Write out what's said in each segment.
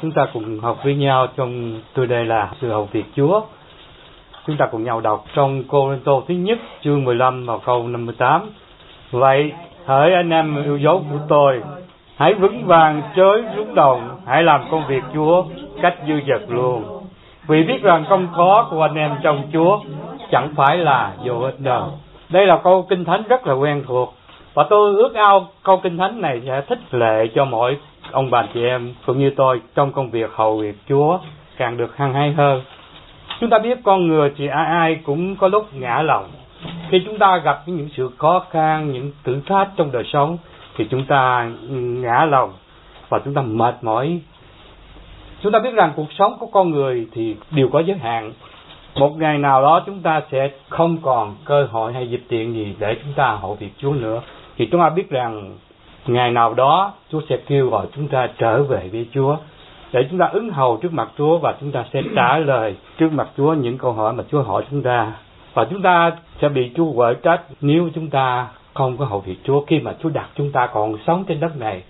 chúng ta cùng học với nhau trong tôi đây là sự hầu việc Chúa. Chúng ta cùng nhau đọc trong Cô-rinh-tô thứ nhất chương 15 và câu 58. Vậy hỡi anh em yêu dấu của tôi, hãy vững vàng chớ rúng động, hãy làm công việc Chúa cách dư dật luôn. Vì biết rằng công khó của anh em trong Chúa chẳng phải là vô ích đâu. Đây là câu kinh thánh rất là quen thuộc, và tôi ước ao câu kinh thánh này sẽ khích lệ cho mỗi ông bà chị em cũng như tôi trong công việc hầu việc Chúa càng được hăng hay hơn. Chúng ta biết con người thì ai cũng có lúc ngã lòng. Khi chúng ta gặp những sự khó khăn, những thử thách trong đời sống thì chúng ta ngã lòng và chúng ta mệt mỏi. Chúng ta biết rằng cuộc sống của con người thì đều có giới hạn. Một ngày nào đó chúng ta sẽ không còn cơ hội hay dịp tiện gì để chúng ta hầu việc Chúa nữa. Thì chúng ta biết rằng ngày nào đó Chúa sẽ kêu gọi chúng ta trở về với Chúa để chúng ta ứng hầu trước mặt Chúa, và chúng ta sẽ trả lời trước mặt Chúa những câu hỏi mà Chúa hỏi chúng ta. Và chúng ta sẽ bị Chúa quở trách nếu chúng ta không có hầu việc Chúa khi mà Chúa đặt chúng ta còn sống trên đất này.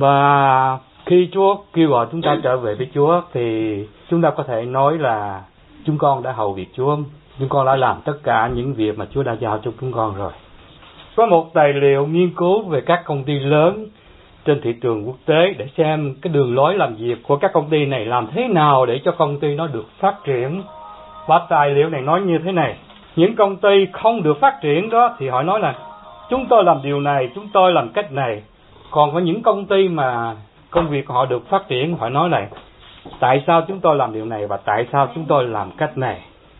Và khi Chúa kêu gọi chúng ta trở về với Chúa thì chúng ta có thể nói là chúng con đã hầu việc Chúa, chúng con đã làm tất cả những việc mà Chúa đã giao cho chúng con rồi. Có một tài liệu nghiên cứu về các công ty lớn trên thị trường quốc tế để xem cái đường lối làm việc của các công ty này làm thế nào để cho công ty nó được phát triển. Và tài liệu này nói như thế này: những công ty không được phát triển đó thì họ nói là chúng tôi làm điều này, chúng tôi làm cách này. Còn có những công ty mà công việc họ được phát triển, họ nói là tại sao chúng tôi làm điều này và tại sao chúng tôi làm cách này.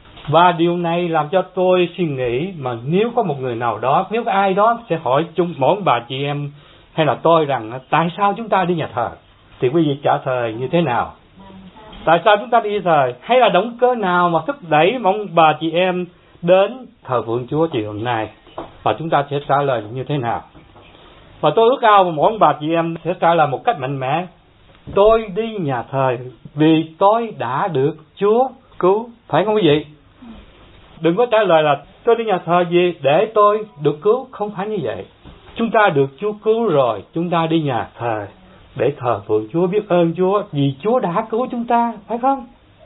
Và điều này làm cho tôi suy nghĩ, mà nếu có một người nào đó, nếu có ai đó sẽ hỏi chung mỗi bà chị em hay là tôi rằng tại sao chúng ta đi nhà thờ, thì quý vị trả lời như thế nào? Tại sao chúng ta đi thờ? Hay là động cơ nào mà thúc đẩy mong bà chị em đến thờ phượng Chúa chiều hôm nay? Và chúng ta sẽ trả lời như thế nào? Và tôi ước ao mỗi bà chị em sẽ trả lời một cách mạnh mẽ: tôi đi nhà thờ vì tôi đã được Chúa cứu. Phải không quý vị? Đừng có trả lời là tôi đi nhà thờ gì để tôi được cứu. Không phải như vậy. Chúng ta được Chúa cứu rồi, chúng ta đi nhà thờ để thờ phượng Chúa, biết ơn Chúa vì Chúa đã cứu chúng ta, phải không?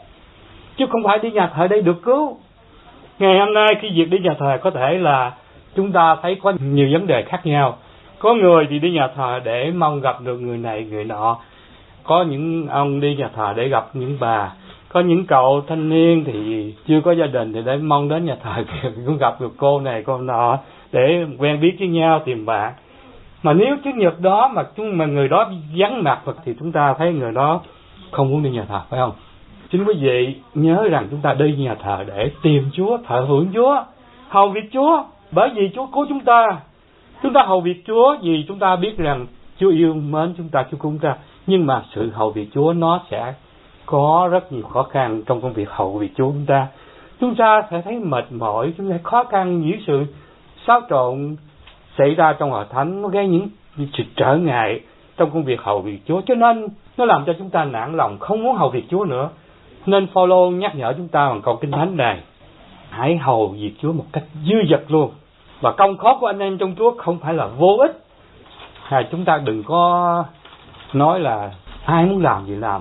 Chứ không phải đi nhà thờ để được cứu. Ngày hôm nay khi việc đi nhà thờ có thể là chúng ta thấy có nhiều vấn đề khác nhau. Có người thì đi nhà thờ để mong gặp được người này người nọ. Có những ông đi nhà thờ để gặp những bà. Có những cậu thanh niên thì chưa có gia đình thì để mong đến nhà thờ cũng gặp được cô này cô nọ để quen biết với nhau, tìm bạn. Mà nếu chủ nhật đó mà người đó vắng mặt thì chúng ta thấy người đó không muốn đi nhà thờ, phải không? Xin quý vị nhớ rằng chúng ta đi nhà thờ để tìm Chúa, thờ phượng Chúa, hầu việc Chúa, bởi vì Chúa cứu chúng ta. Chúng ta hầu việc Chúa vì chúng ta biết rằng Chúa yêu mến chúng ta, Chúa cứu chúng ta. Nhưng mà sự hầu việc Chúa nó sẽ có rất nhiều khó khăn trong công việc hầu việc Chúa chúng ta. Chúng ta sẽ thấy mệt mỏi, chúng ta khó khăn, những sự xáo trộn xảy ra trong hội thánh, nó gây những sự trở ngại trong công việc hầu việc Chúa. Cho nên nó làm cho chúng ta nản lòng, không muốn hầu việc Chúa nữa. Nên Phaolô nhắc nhở chúng ta bằng câu kinh thánh này: hãy hầu việc Chúa một cách dư dật luôn. Và công khó của anh em trong Chúa không phải là vô ích. Chúng ta đừng có nói là ai muốn làm gì làm.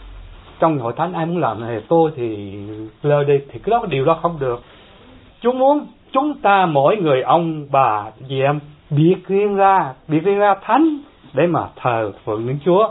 Trong hội thánh ai muốn làm này tôi thì lơ đi, thì cái đó điều đó không được. Chúa muốn chúng ta mỗi người ông bà chị em biệt riêng ra thánh để mà thờ phượng những Chúa.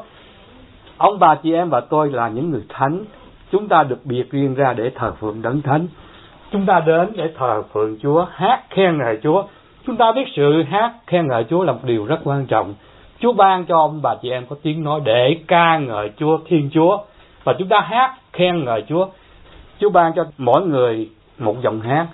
Ông bà chị em và tôi là những người thánh, chúng ta được biệt riêng ra để thờ phượng đấng thánh. Chúng ta đến để thờ phượng Chúa, hát khen ngợi Chúa. Chúng ta biết sự hát khen ngợi Chúa là một điều rất quan trọng. Chúa ban cho ông bà chị em có tiếng nói để ca ngợi Chúa, thiên Chúa. Và chúng ta hát khen ngợi Chúa. Chúa ban cho mỗi người một giọng hát.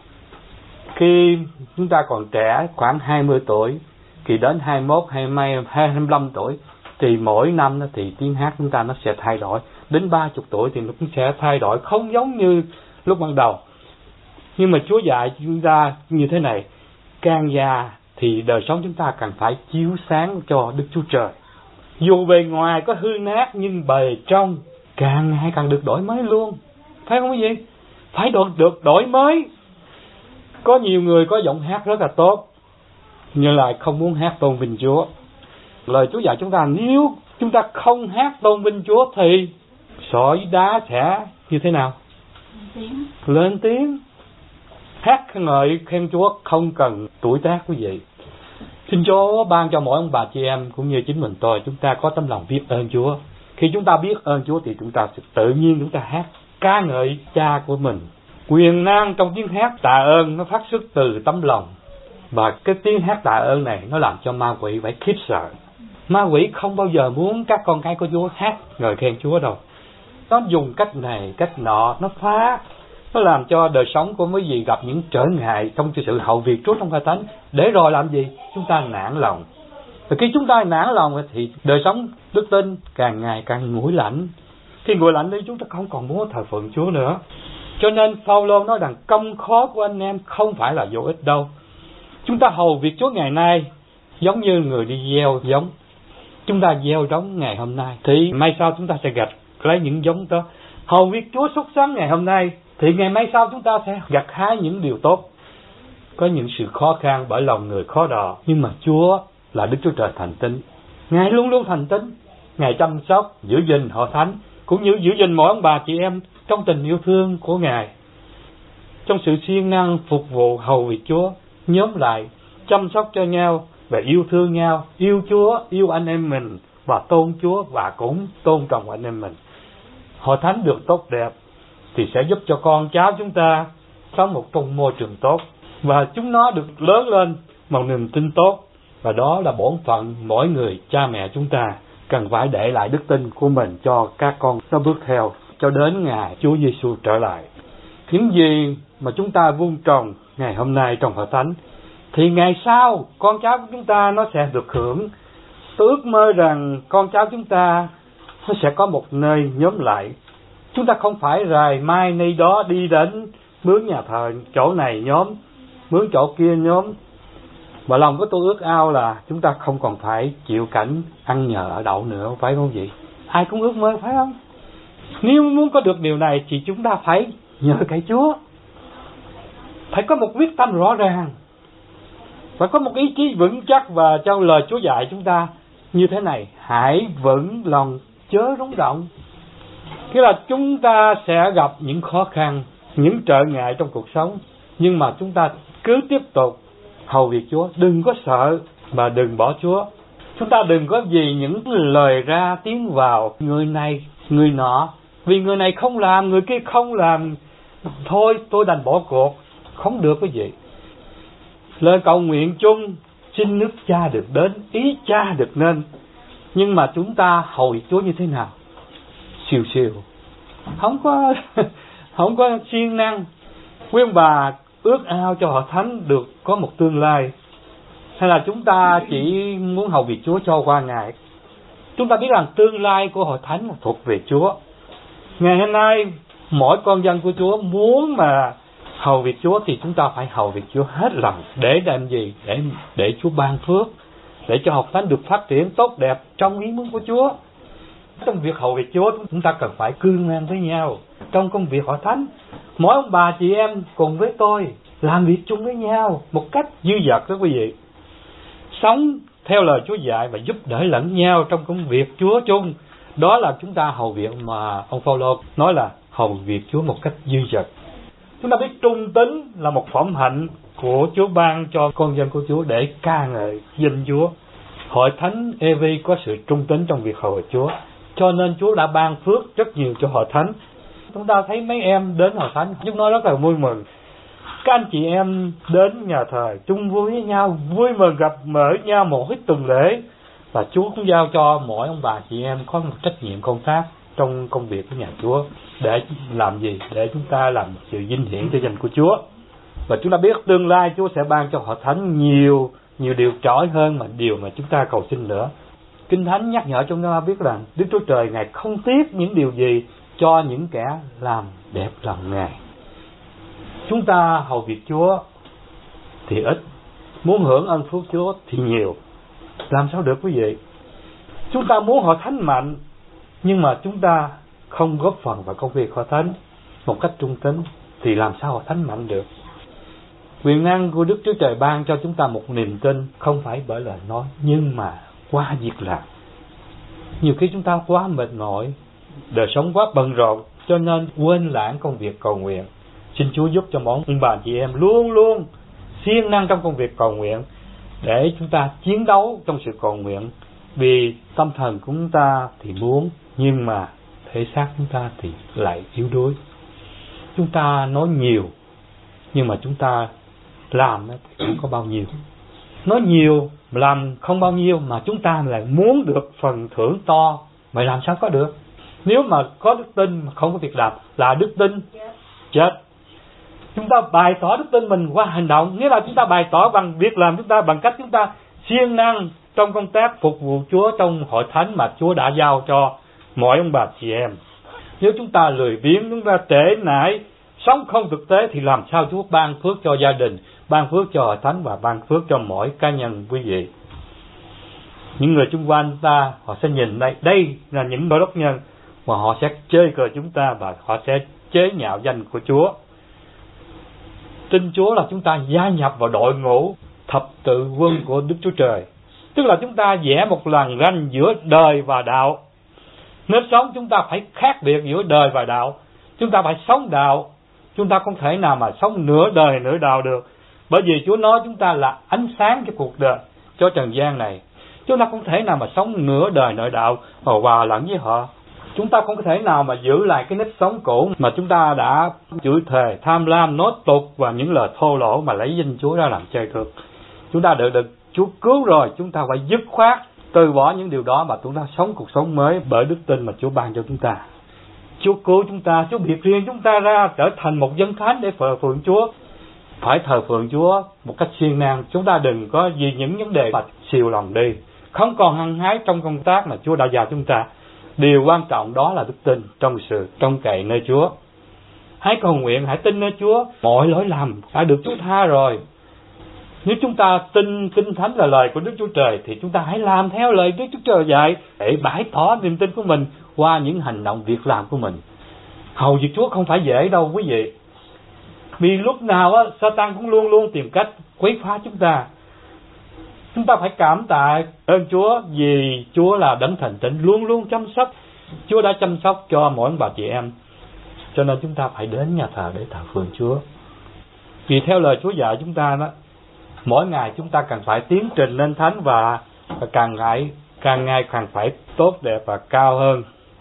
Khi chúng ta còn trẻ, khoảng 20 tuổi, thì đến 21, 25 tuổi, thì mỗi năm thì tiếng hát chúng ta nó sẽ thay đổi. Đến 30 tuổi thì nó cũng sẽ thay đổi, không giống như lúc ban đầu. Nhưng mà Chúa dạy chúng ta như thế này: càng già thì đời sống chúng ta càng phải chiếu sáng cho Đức Chúa Trời. Dù bề ngoài có hư nát nhưng bề trong càng ngày càng được đổi mới luôn. Phải không quý vị? Phải được đổi mới. Có nhiều người có giọng hát rất là tốt nhưng lại không muốn hát tôn vinh Chúa. Lời Chúa dạy chúng ta, nếu chúng ta không hát tôn vinh Chúa thì sỏi đá sẽ như thế nào? Lên tiếng. Hát ngợi khen Chúa không cần tuổi tác quý vị. Xin Chúa ban cho mỗi ông bà chị em cũng như chính mình tôi, chúng ta có tấm lòng biết ơn Chúa. Khi chúng ta biết ơn Chúa thì chúng ta sẽ tự nhiên chúng ta hát ca ngợi Cha của mình. Quyền năng trong tiếng hát tạ ơn nó phát xuất từ tấm lòng. Và cái tiếng hát tạ ơn này nó làm cho ma quỷ phải khiếp sợ. Ma quỷ không bao giờ muốn các con cái của Chúa hát ngợi khen Chúa đâu. Nó dùng cách này, cách nọ, nó phá. Nó làm cho đời sống của mấy vị gặp những trở ngại trong sự hầu việc Chúa trong Hội Thánh. Để rồi làm gì? Chúng ta nản lòng. Và khi chúng ta nản lòng thì đời sống đức tin càng ngày càng nguội lạnh. Khi nguội lạnh thì chúng ta không còn muốn thờ phượng Chúa nữa. Cho nên Phaolô nói rằng công khó của anh em không phải là vô ích đâu. Chúng ta hầu việc Chúa ngày nay giống như người đi gieo giống. Chúng ta gieo giống ngày hôm nay thì mai sau chúng ta sẽ gặt lấy những giống đó. Hầu việc Chúa xuất sáng ngày hôm nay thì ngày mai sau chúng ta sẽ gặt hái những điều tốt. Có những sự khó khăn bởi lòng người khó đò, nhưng mà Chúa là Đức Chúa Trời thành tín. Ngài luôn luôn thành tín. Ngài chăm sóc, giữ gìn Hội Thánh, cũng như giữ gìn mỗi ông bà chị em trong tình yêu thương của Ngài. Trong sự siêng năng phục vụ hầu việc Chúa, nhóm lại, chăm sóc cho nhau và yêu thương nhau, yêu Chúa, yêu anh em mình và tôn Chúa và cũng tôn trọng anh em mình. Hội Thánh được tốt đẹp thì sẽ giúp cho con cháu chúng ta sống một trong môi trường tốt và chúng nó được lớn lên một niềm tin tốt. Và đó là bổn phận mỗi người cha mẹ chúng ta cần phải để lại đức tin của mình cho các con nó bước theo cho đến ngày Chúa Giêsu trở lại. Những gì mà chúng ta vun trồng ngày hôm nay trong Hội Thánh thì ngày sau con cháu của chúng ta nó sẽ được hưởng. Tôi ước mơ rằng con cháu chúng ta nó sẽ có một nơi nhóm lại. Chúng ta không phải rày mai nay đó đi đến mướn nhà thờ chỗ này nhóm, mướn chỗ kia nhóm. Và lòng của tôi ước ao là chúng ta không còn phải chịu cảnh ăn nhờ ở đậu nữa, phải không vậy? Ai cũng ước mơ, phải không? Nếu muốn có được điều này thì chúng ta phải nhờ cậy Chúa. Phải có một quyết tâm rõ ràng. Phải có một ý chí vững chắc và trong lời Chúa dạy chúng ta như thế này: hãy vững lòng chớ rung động. Nghĩa là chúng ta sẽ gặp những khó khăn, những trở ngại trong cuộc sống, nhưng mà chúng ta cứ tiếp tục hầu việc Chúa, đừng có sợ và đừng bỏ Chúa. Chúng ta đừng có vì những lời ra tiếng vào người này, người nọ, vì người này không làm, người kia không làm, thôi tôi đành bỏ cuộc. Không được quý vị. Lời cầu nguyện chung, xin nước Cha được đến, ý Cha được nên. Nhưng mà chúng ta hầu việc Chúa như thế nào? Siêu siêu, không có siêng năng. Quý ông bà ước ao cho Hội Thánh được có một tương lai, hay là chúng ta chỉ muốn hầu việc Chúa cho qua ngày? Chúng ta biết rằng tương lai của Hội Thánh là thuộc về Chúa. Ngày hôm nay mỗi con dân của Chúa muốn mà hầu việc Chúa thì chúng ta phải hầu việc Chúa hết lòng. Để làm gì? Để Chúa ban phước, để cho Hội Thánh được phát triển tốt đẹp trong ý muốn của Chúa. Trong việc hầu việc Chúa chúng ta cần phải cương ngang với nhau. Trong công việc Hội Thánh, mỗi ông bà chị em cùng với tôi làm việc chung với nhau một cách dư dật đó quý vị. Sống theo lời Chúa dạy và giúp đỡ lẫn nhau trong công việc Chúa chung. Đó là chúng ta hầu việc mà ông Phaolô nói là hầu việc Chúa một cách dư dật. Chúng ta biết trung tín là một phẩm hạnh của Chúa ban cho con dân của Chúa để ca ngợi danh Chúa. Hội Thánh EV có sự trung tín trong việc hầu việc Chúa, cho nên Chúa đã ban phước rất nhiều cho Hội Thánh. Chúng ta thấy mấy em đến Hội Thánh, chúng nó rất là vui mừng. Các anh chị em đến nhà thờ chung vui với nhau, vui mừng gặp mở nhau mỗi tuần lễ. Và Chúa cũng giao cho mỗi ông bà chị em có một trách nhiệm công tác trong công việc của nhà Chúa. Để làm gì? Để chúng ta làm sự vinh hiển cho danh của Chúa. Và chúng ta biết tương lai Chúa sẽ ban cho Hội Thánh nhiều điều trỗi hơn mà điều mà chúng ta cầu xin nữa. Kinh Thánh nhắc nhở chúng ta biết rằng Đức Chúa Trời Ngài không tiếc những điều gì cho những kẻ làm đẹp lòng Ngài. Chúng ta hầu việc Chúa thì ít, muốn hưởng ân phước Chúa thì nhiều. Làm sao được quý vị? Chúng ta muốn Hội Thánh mạnh, nhưng mà chúng ta không góp phần vào công việc Hội Thánh một cách trung tín thì làm sao Hội Thánh mạnh được? Quyền năng của Đức Chúa Trời ban cho chúng ta một niềm tin, không phải bởi lời nói, nhưng mà qua việc làm. Nhiều khi chúng ta quá mệt mỏi, đời sống quá bận rộn, cho nên quên lãng công việc cầu nguyện. Xin Chúa giúp cho mỗi ông bà chị em luôn luôn siêng năng trong công việc cầu nguyện, để chúng ta chiến đấu trong sự cầu nguyện. Vì tâm thần của chúng ta thì muốn, nhưng mà thể xác chúng ta thì lại yếu đuối. Chúng ta nói nhiều, nhưng mà chúng ta làm thì không có bao nhiêu. Nói nhiều, làm không bao nhiêu, mà chúng ta lại muốn được phần thưởng to, mà làm sao có được? Nếu mà có đức tin mà không có việc làm là đức tin chết. Chúng ta bày tỏ đức tin mình qua hành động, nghĩa là chúng ta bày tỏ bằng việc làm chúng ta, bằng cách chúng ta siêng năng trong công tác phục vụ Chúa trong hội thánh mà Chúa đã giao cho mỗi ông bà chị em. Nếu chúng ta lười biếng, chúng ta trễ nải, sống không thực tế, thì làm sao Chúa ban phước cho gia đình, ban phước cho hội thánh và ban phước cho mỗi cá nhân quý vị? Những người xung quanh ta, họ sẽ nhìn đây là những đô đốc nhân, mà họ sẽ chơi cờ chúng ta và họ sẽ chế nhạo danh của Chúa. Tin Chúa là chúng ta gia nhập vào đội ngũ thập tự quân của Đức Chúa Trời. Tức là chúng ta vẽ một làn ranh giữa đời và đạo. Nếp sống chúng ta phải khác biệt giữa đời và đạo. Chúng ta phải sống đạo. Chúng ta không thể nào mà sống nửa đời nửa đạo được. Bởi vì Chúa nói chúng ta là ánh sáng cho cuộc đời, cho trần gian này. Chúng ta không thể nào mà sống nửa đời nửa đạo và hòa lẫn với họ. Chúng ta không có thể nào mà giữ lại cái nếp sống cũ mà chúng ta đã chửi thề, tham lam, nói tục và những lời thô lỗ mà lấy danh Chúa ra làm chơi cược. Chúng ta được Chúa cứu rồi, chúng ta phải dứt khoát từ bỏ những điều đó mà chúng ta sống cuộc sống mới bởi đức tin mà Chúa ban cho chúng ta. Chúa cứu chúng ta, Chúa biệt riêng chúng ta ra trở thành một dân thánh để thờ phượng Chúa. Phải thờ phượng Chúa một cách siêng năng. Chúng ta đừng có vì những vấn đề mà xìu lòng đi, không còn hăng hái trong công tác mà Chúa đã giao chúng ta. Điều quan trọng đó là đức tin trong sự trông cậy nơi Chúa. Hãy cầu nguyện, hãy tin nơi Chúa. Mọi lỗi lầm đã được Chúa tha rồi. Nếu chúng ta tin Kinh Thánh là lời của Đức Chúa Trời, thì chúng ta hãy làm theo lời Đức Chúa Trời dạy, để bày tỏ niềm tin của mình qua những hành động việc làm của mình. Hầu việc Chúa không phải dễ đâu quý vị. Vì lúc nào Satan cũng luôn luôn tìm cách quấy phá chúng ta. Chúng ta phải cảm tạ ơn Chúa, vì Chúa là đấng thành tín, luôn luôn chăm sóc. Chúa đã chăm sóc cho mỗi bà chị em, cho nên chúng ta phải đến nhà thờ để thờ phượng Chúa. Vì theo lời Chúa dạy chúng ta đó, mỗi ngày chúng ta cần phải tiến trình lên thánh và càng ngày càng phải tốt đẹp và cao hơn.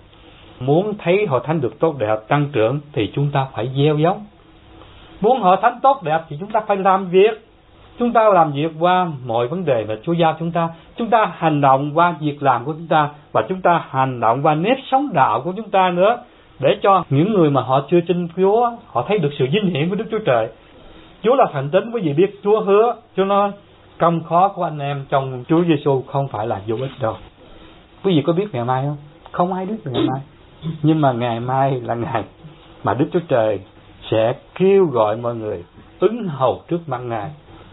Muốn thấy hội thánh được tốt đẹp, tăng trưởng thì chúng ta phải gieo giống. Muốn hội thánh tốt đẹp thì chúng ta phải làm việc. Chúng ta làm việc qua mọi vấn đề mà Chúa giao chúng ta. Chúng ta hành động qua việc làm của chúng ta, và chúng ta hành động qua nếp sống đạo của chúng ta nữa, để cho những người mà họ chưa tin Chúa, họ thấy được sự vinh hiển của Đức Chúa Trời. Chúa là thành tín, quý vị biết Chúa hứa, Chúa nói công khó của anh em trong Chúa Giêsu không phải là vô ích đâu. Quý vị có biết ngày mai không? Không ai biết ngày mai. Nhưng mà ngày mai là ngày mà Đức Chúa Trời sẽ kêu gọi mọi người ứng hầu trước mặt Ngài.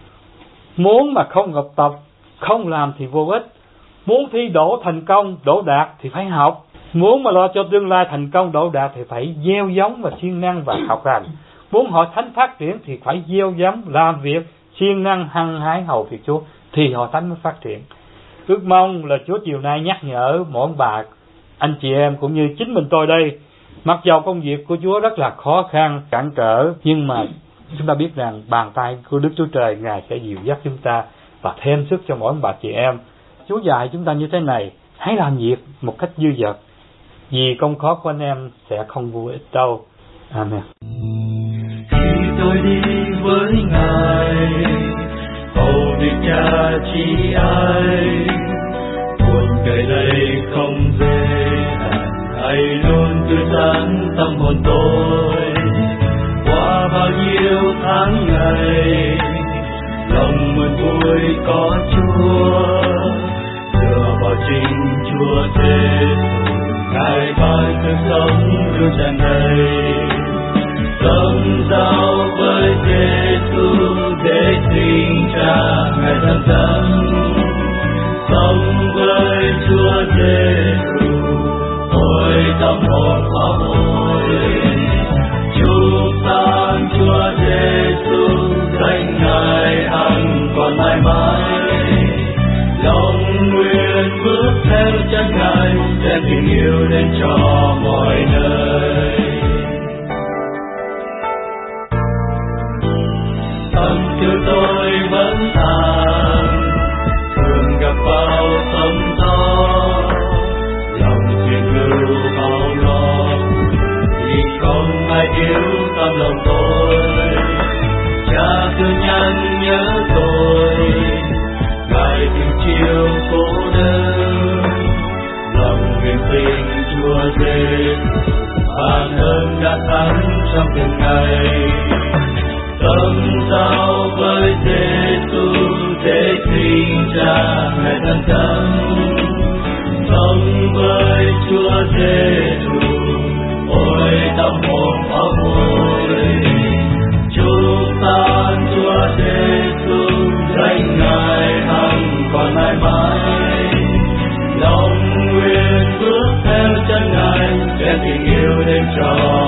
Muốn mà không học tập, không làm thì vô ích. Muốn thi đỗ thành công, đỗ đạt thì phải học. Muốn mà lo cho tương lai thành công, đỗ đạt thì phải gieo giống và siêng năng và học hành. Muốn hội thánh phát triển thì phải gieo giống, làm việc, siêng năng, hăng hái hầu việc Chúa, thì hội thánh mới phát triển. Ước mong là Chúa chiều nay nhắc nhở mỗi bà, anh chị em cũng như chính mình tôi đây. Mặc dầu công việc của Chúa rất là khó khăn, cản trở, nhưng mà chúng ta biết rằng bàn tay của Đức Chúa Trời Ngài sẽ dìu dắt chúng ta và thêm sức cho mỗi bà chị em. Chúa dạy chúng ta như thế này: hãy làm việc một cách dư dật, vì công khó của anh em sẽ không vô ích đâu. Amen. Khi tôi đi với Ngài, hầu việc Cha chỉ ai, cuộc đời đây không dễ dàng, Ngài luôn tươi sáng tâm hồn tôi. Qua bao nhiêu tháng ngày, lòng mừng vui có Chúa, dựa vào chính Chúa Giêsu, Ngài ban sự sống luôn tràn đầy. Tâm giao với Giêsu để xin Cha Ngài thân dẫn, sống với Chúa Giêsu, ôi tâm hồn khó vội. Chúc tặng Chúa Giêsu, danh Ngài hằng còn mãi mãi, lòng nguyện tình yêu đến cho mọi nơi. Tâm tư tôi vẫn tàn, thường gặp bao sóng gió, lòng chuyện lưu bao lo, vì không ai yêu tâm lòng tôi. Cha thương nhắn nhớ tôi, ngài tình chiều cô đơn, lòng nguyện tình Chúa Giêsu, ban ơn đã thắng trong từng ngày. Tâm giao với Giêsu để sinh ra ngày thân tâm, sống với Chúa Giêsu, ôi tâm hồn pháo môi. Chúc ta Chúa Giêsu danh Ngài hằng còn mãi mãi, lòng nguyện bước theo chân Ngài, đem tình yêu đến cho